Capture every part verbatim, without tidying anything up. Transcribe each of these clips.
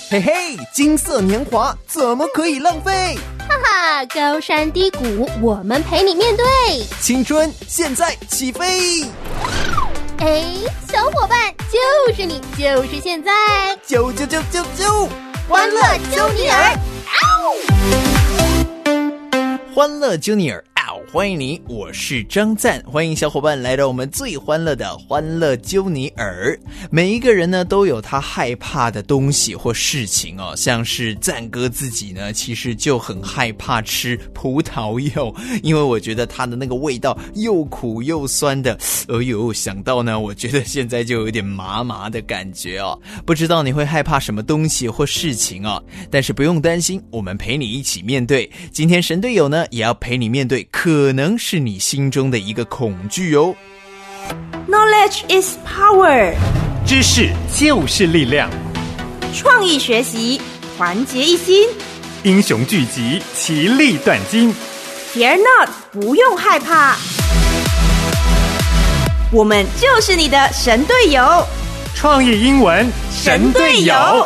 嘿嘿，金色年华怎么可以浪费？ 哈哈，高山低谷，我们陪你面对。 青春现在起飞！ 哎，小伙伴，就是你，就是现在， 啾啾啾啾啾， 欢乐揪尼尔！ 欢乐揪尼尔！欢迎你，我是张赞，欢迎小伙伴来到我们最欢乐的欢乐揪尼尔。每一个人呢都有他害怕的东西或事情哦，像是赞哥自己呢其实就很害怕吃葡萄柚，因为我觉得它的那个味道又苦又酸的，哎呦，想到呢我觉得现在就有点麻麻的感觉哦。不知道你会害怕什么东西或事情哦，但是不用担心，我们陪你一起面对。今天神队友呢也要陪你面对可能是你心中的一个恐惧哦。 Knowledge is power， 知识就是力量， 创意学习，团结一心， 英雄聚集，其利断金。 Fear not， 不用害怕，我们就是你的神队友。 创意英文神队友，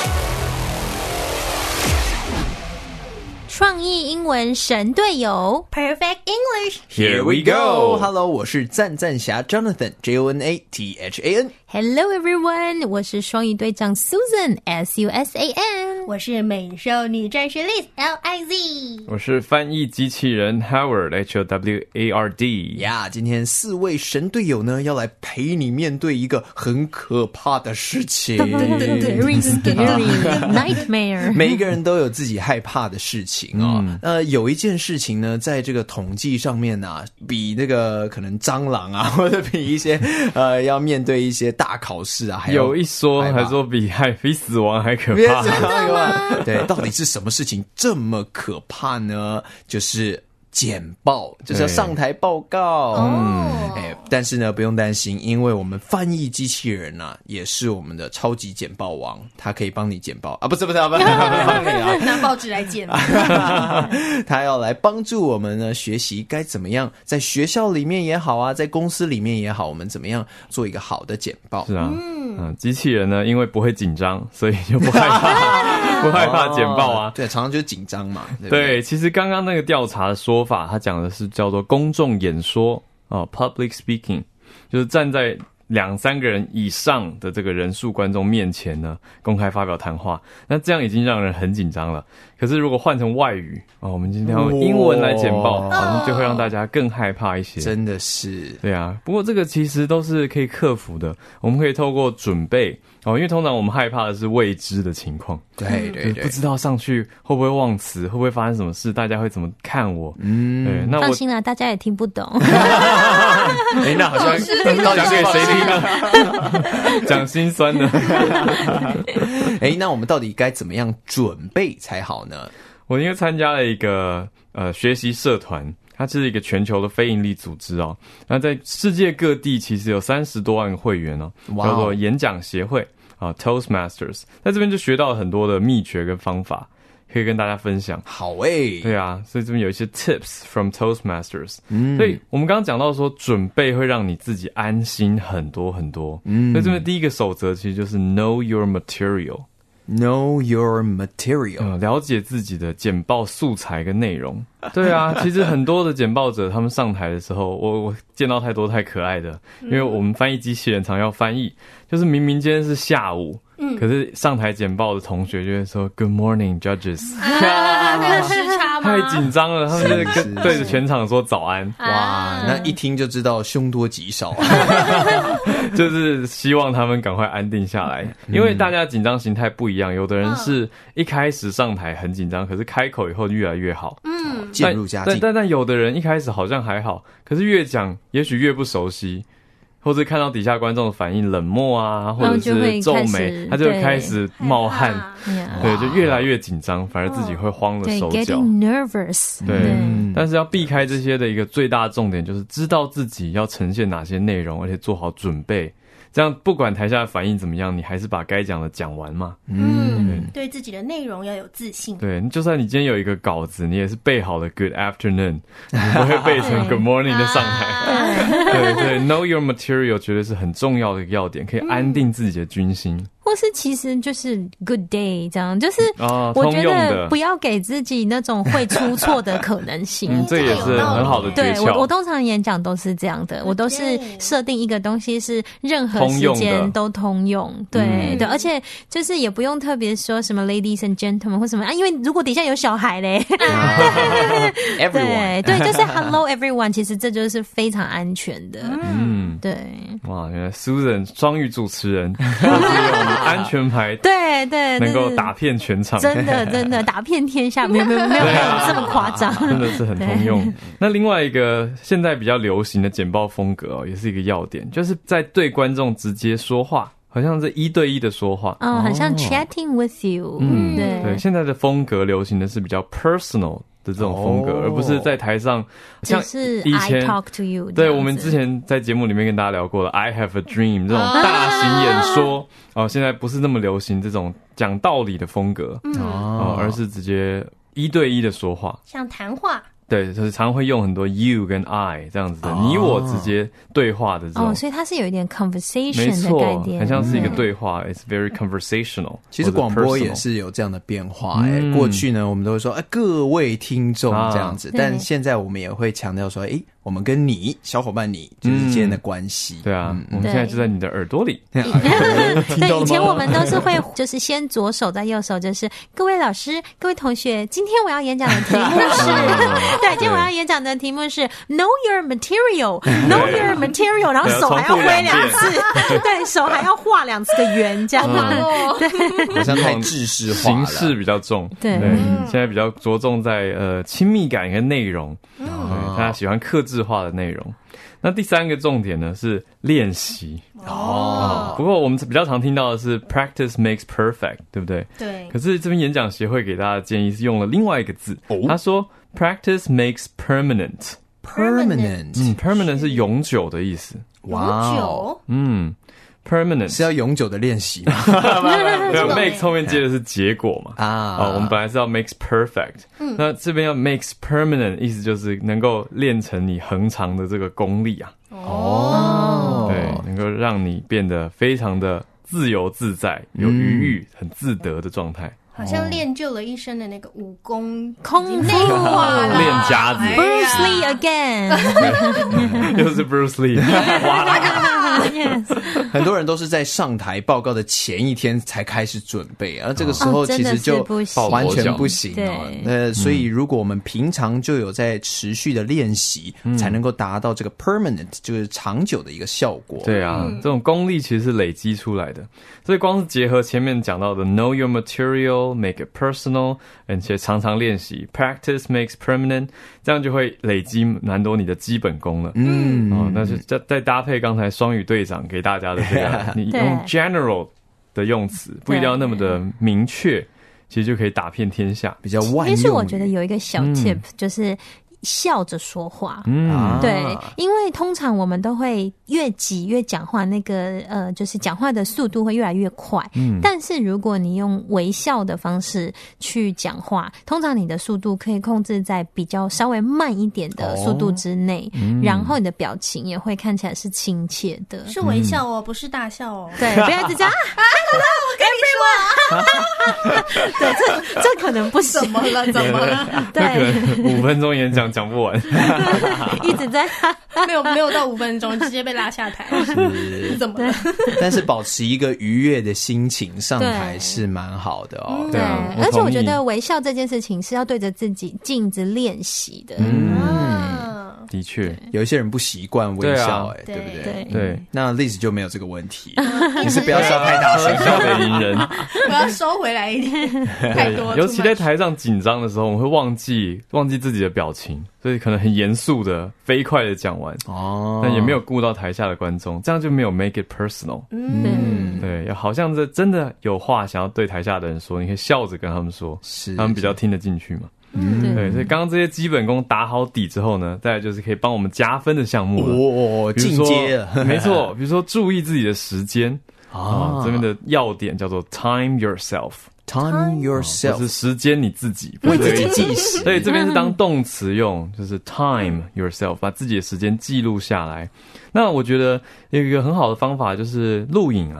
创意英文神队友 Perfect English Here we go. Hello， 我是赞赞侠 Jonathan J O N A T H A N。 Hello everyone， 我是双语队长 Susan S U S A N， 我是美少女战士 Liz L I Z， 我是翻译机器人 Howard H O W A R D 呀。今天四位神队友呢要来陪你面对一个很可怕的事情 Very scary nightmare。 每一个人都有自己害怕的事情哦。嗯、呃，有一件事情呢，在这个统计上面啊，比那个可能蟑螂啊，或者比一些呃要面对一些大考试啊，还有一说还说比害比死亡还可怕。 真的吗？ 对，到底是什么事情这么可怕呢？就是简报，就是要上台报告。嗯，哎，但是呢，不用担心，因为我们翻译机器人啊，也是我们的超级简报王，他可以帮你简报啊，不是不是，不是拿报纸来简报。 他要来帮助我们呢，学习该怎么样在学校里面也好啊，在公司里面也好，我们怎么样做一个好的简报。 是啊，嗯，嗯机器人呢，因为不会紧张，所以就不害怕，不害怕简报啊。 哦、对，常常就是紧张嘛。对, 对，其实刚刚那个调查的说法，他讲的是叫做公众演说哦 ，public speaking， 就是站在两三个人以上的这个人数观众面前呢，公开发表谈话。那这样已经让人很紧张了。可是如果换成外语哦，我们今天用英文来简报，好像就会让大家更害怕一些。 真的是， 对啊。不过这个其实都是可以克服的，我们可以透过准备哦，因为通常我们害怕的是未知的情况， 对对对， 不知道上去会不会忘词，会不会发生什么事，大家会怎么看我？嗯，对，那我放心啦，大家也听不懂。 哎，那好像到底给谁听呢？讲心酸的。 哎，那我们到底该怎么样准备才好呢？ 我因为参加了一个呃学习社团。它是一个全球的非营利组织哦，那在世界各地其实有三十多万个会员哦， wow. 叫做演讲协会啊 Toastmasters， 在这边就学到了很多的秘诀跟方法，可以跟大家分享。 好诶、欸， 对啊，所以这边有一些 tips from Toastmasters，嗯，所以我们刚刚讲到说准备会让你自己安心很多很多，嗯，所以这边第一个守则其实就是 know your material。Know your material，、 嗯、了解自己的简报素材跟内容。对啊，其实很多的简报者他们上台的时候，我我见到太多太可爱的，因为我们翻译机器人常要翻译，就是明明今天是下午，嗯，可是上台简报的同学就会说 Good morning, judges。 啊，没有时差吗？ 太紧张了，他们就跟对着全场说早安。 哇，那一听就知道凶多吉少啊。 就是希望他们赶快安定下来，因为大家紧张形态不一样，有的人是一开始上台很紧张，可是开口以后越来越好， 嗯，渐入佳境。 但但但有的人一开始好像还好，可是越讲也许越不熟悉，或者看到底下观众的反应冷漠啊，或者是皱眉，他就会开始冒汗，对，就越来越紧张，反而自己会慌了手脚。 对 ，getting nervous。 对，嗯，但是要避开这些的一个最大重点就是知道自己要呈现哪些内容，而且做好准备。这样不管台下的反应怎么样，你还是把该讲的讲完嘛。 嗯，对自己的内容要有自信。 对，就算你今天有一个稿子，你也是背好了 Good afternoon， 你不会背成 Good morning 就上台。对对 ，Know your material 绝对是很重要的一个要点，可以安定自己的军心。 或或是其实就是 good day 这样，就是我觉得不要给自己那种会出错的可能性。 嗯，这也是很好的诀窍。 对，我我通常演讲都是这样的，我都是设定一个东西是任何时间都通用。对、嗯、对，而且就是也不用特别说什么 ladies and gentlemen 或什么啊，因为如果底下有小孩嘞，对对对，就是 hello everyone， 其实这就是非常安全的。嗯，对。 哇，原来 Susan 双语主持人，就是用安全牌， 对对， 能够打遍全场， 真的真的打遍天下，没有没有没有没有这么夸张， 真的是很通用。那另外一个现在比较流行的简报风格哦，也是一个要点，就是在对观众直接说话。好像是一对一的说话， 嗯，很像 chatting with you。嗯，对对，现在的风格流行的是比较 personal 的这种风格，哦、而不是在台上像以前 I talk to you。 对，我们之前在节目里面跟大家聊过的 I have a dream 这种大型演说，哦、呃，现在不是那么流行这种讲道理的风格，嗯、呃，而是直接一对一的说话， 像谈话。 对，就是常会用很多 you 跟 I 这样子的，哦、你我直接对话的这种。 哦，所以它是有一点 conversation 的概念， 很像是一个对话。嗯、It's very conversational。 其实广播也是有这样的变化、欸。嗯、过去呢，我们都会说，哎、欸，各位听众这样子，啊、但现在我们也会强调说，哎、欸。我们跟你小伙伴你就是之间的关系、嗯， 对啊、嗯，我们现在就在你的耳朵里。 对，以前我们都是会就是先左手再右手，就是各位老师、各位同学，今天我要演讲的题目是，对，今天我要演讲的题目是 Know your material，Know your material， 然后手还要挥两次，对手还要画两次的圆，这样子， 对，好像太制式化了， 形式比较重，对，对现在比较着重在呃亲密感跟内容，嗯，大家喜欢客制化的内容。那第三个重点呢是练习哦、嗯。不过我们比较常听到的是 practice makes perfect， 对不对？ 对。 可是这边演讲协会给大家的建议是用了另外一个字，哦、他说 practice makes permanent。permanent， 嗯 ，permanent 是永久的意思。 永久， 嗯。permanent 是要永久的练习吗？ 对 ，make 后面接的是结果嘛啊、哦，我们本来是要 makes perfect，、嗯、那这边要 makes permanent， 意思就是能够练成你恒长的这个功力啊。哦，对，能够让你变得非常的自由自在、有余裕、很自得的状态。 好像练就了一身的那个武功空内化了， 练家子 ，Bruce Lee again， 又是 Bruce Lee， 哇啦个， yes 很多人都是在上台报告的前一天才开始准备，而这个时候其实就完全不行哦。那所以如果我们平常就有在持续的练习，嗯、才能够达到这个 permanent， 就是长久的一个效果。 对啊，嗯、这种功力其实是累积出来的，所以光是结合前面讲到的 know your material。Make it personal， 而且常常练习 ，practice makes permanent， 这样就会累积蛮多你的基本功了。嗯，哦，那是再再搭配刚才双语队长给大家的这个，你用 general 的用词，不一定要那么的明确，其实就可以打遍天下，比较万用。 其实我觉得有一个小 tip、嗯、就是。笑着说话，嗯，对，因为通常我们都会越挤越讲话，那个呃，就是讲话的速度会越来越快。嗯，但是如果你用微笑的方式去讲话，通常你的速度可以控制在比较稍微慢一点的速度之内，哦嗯、然后你的表情也会看起来是亲切的， 是微笑哦，嗯、不是大笑哦。 对，不要一直讲啊，我跟你说，对，这这可能不行， 怎么了？怎么了？ 对， 五分钟演讲。讲不完， 一直在没有没有到五分钟，直接被拉下台，是怎么了？ 但是保持一个愉悦的心情上台是蛮好的哦。 对，而且我觉得微笑这件事情是要对着自己镜子练习的。 嗯，的确， 有一些人不习惯微笑，哎，对不对？ 对， 那 Liz 就没有这个问题，你是不要笑太大声， 笑得赢人， 我要收回来一点，太多。 尤其在台上紧张的时候，我们会忘记忘记自己的表情。所以可能很严肃的、飞快的讲完，哦，但也没有顾到台下的观众，这样就没有 make it personal。嗯，对，好像这真的有话想要对台下的人说，你可以笑着跟他们说，是他们比较听得进去嘛。嗯，对，所以刚刚这些基本功打好底之后呢，再来就是可以帮我们加分的项目了。 哦，进阶了， 没错，比如说注意自己的时间啊，这边的要点叫做 time yourself。Time yourself， 就是时间你自己， 为自己计时。 所以这边是当动词用，就是 time yourself， 把自己的时间记录下来。那我觉得有一个很好的方法就是录影啊。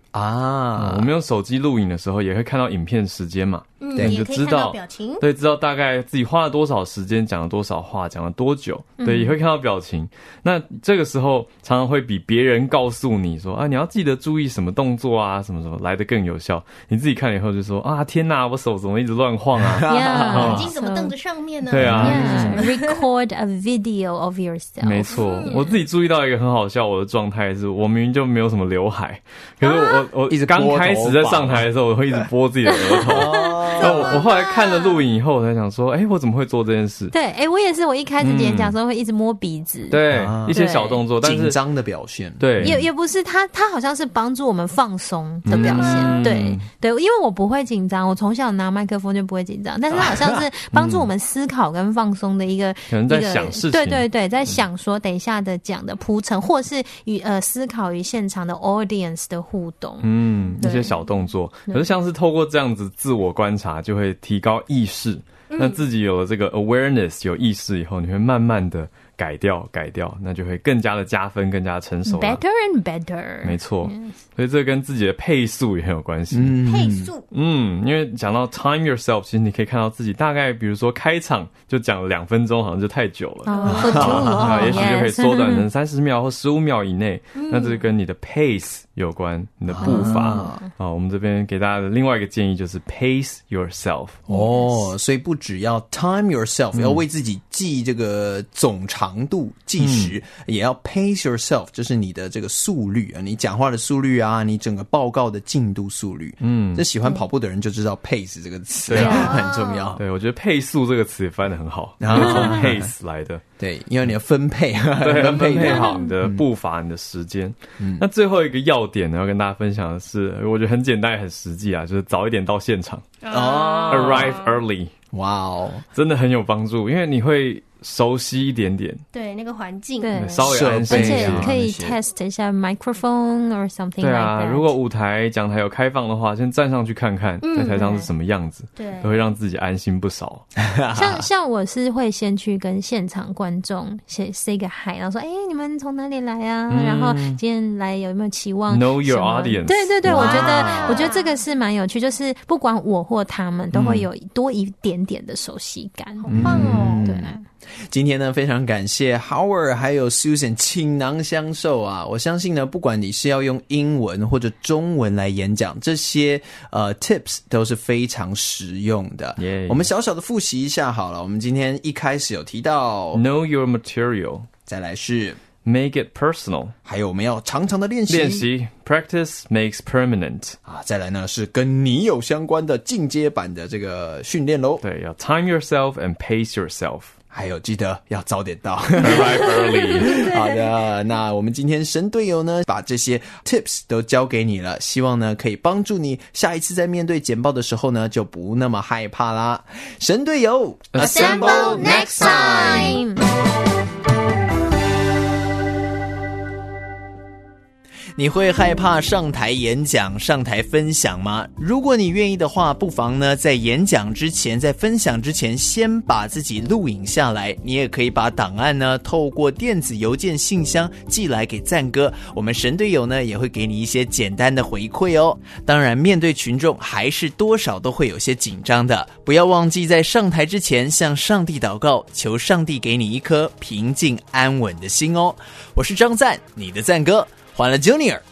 啊、嗯。我们用手机录影的时候，也会看到影片时间嘛， 嗯， 对，你就知道表情， 对，知道大概自己花了多少时间，讲了多少话，讲了多久，对，也会看到表情。那这个时候常常会比别人告诉你说啊，你要记得注意什么动作啊，什么什么来得更有效。你自己看了以后就说啊，天哪，我手怎么一直乱晃啊？ yeah, 眼睛怎么瞪着上面呢？ 对啊 yeah, record a video of yourself。 没错，我自己注意到一个很好笑我的状态是，我明明就没有什么刘海，可是我、啊、我一直刚开始在上台的时候，我会一直拨自己的额头。那我我后来看了录影以后，我才想说，哎、欸，我怎么会做这件事？ 对，哎、欸，我也是，我一开始演讲的时候会一直摸鼻子， 嗯、对、啊，一些小动作，但是紧张的表现， 对， 也也不是，他他好像是帮助我们放松的表现，嗯、对对，因为我不会紧张，我从小拿麦克风就不会紧张，但是他好像是帮助我们思考跟放松的一个， 可能在想事情， 对对对，在想说等一下的讲的铺陈，或是与呃思考与现场的 audience 的互动， 嗯，一些小动作，可是像是透过这样子自我观察，就会提高意识。那自己有了这个 awareness 有意识以后，你会慢慢的改掉改掉，那就会更加的加分，更加的成熟了。 Better and better， 没错， yes. 所以这跟自己的配速也很有关系。 嗯、配速， 嗯，因为讲到 time yourself， 其实你可以看到自己大概，比如说开场就讲了两分钟，好像就太久了， 哦， 也许就可以缩短成三十秒或十五秒以内。那这跟你的 pace 有关，你的步伐啊、哦。我们这边给大家的另外一个建议就是 pace yourself。 哦，所以不只要 time yourself，、嗯、要为自己记这个总长度计时、嗯，也要 pace yourself， 就是你的这个速率啊，你讲话的速率啊，你整个报告的进度速率。嗯，这喜欢跑步的人就知道 pace 这个词、啊啊、很重要。 对，我觉得配速这个词也翻得很好，然后从 pace 来的。 对，因为你要分配， 对，分配好你的步伐、嗯、你的时间、嗯。那最后一个要点呢，要跟大家分享的是，我觉得很简单也很实际啊，就是早一点到现场、哦、，arrive early。哇哦，真的很有帮助，因为你会熟悉一点点， 对那个环境， 对， 稍微安心一些， 而且可以 test 一下 microphone or something。 对啊， like that。 如果舞台讲台有开放的话，先站上去看看、嗯、在台上是什么样子，对，都会让自己安心不少。 像像我是会先去跟现场观众先 say 个 hi， 然后说，哎、欸，你们从哪里来啊、嗯？然后今天来有没有期望 ？Know your audience。 对对对，我觉得我觉得这个是蛮有趣，就是不管我或他们都会有多一点点的熟悉感， 好棒哦！ 对。 今天呢，非常感谢 Howard 还有 Susan 倾囊相授啊！我相信呢，不管你是要用英文或者中文来演讲，这些呃 tips 都是非常实用的。Yeah. 我们小小的复习一下好了。我们今天一开始有提到 Know your material， 再来是 Make it personal， 还有我们要常常的练习练习 Practice makes permanent 啊，再来呢是跟你有相关的进阶版的这个训练咯。 对，要 time yourself and pace yourself。 还有记得要早点到 ，arrive early。 好的，那我们今天神队友呢，把这些 tips 都交给你了，希望呢可以帮助你下一次在面对简报的时候呢，就不那么害怕啦。神队友 ，Assemble next time。 你会害怕上台演讲、上台分享吗？如果你愿意的话，不妨呢在演讲之前、在分享之前，先把自己录影下来。你也可以把档案呢透过电子邮件信箱寄来给赞哥，我们神队友呢也会给你一些简单的回馈哦。当然，面对群众还是多少都会有些紧张的，不要忘记在上台之前向上帝祷告，求上帝给你一颗平静安稳的心哦。我是张赞，你的赞哥。欢乐 Junior，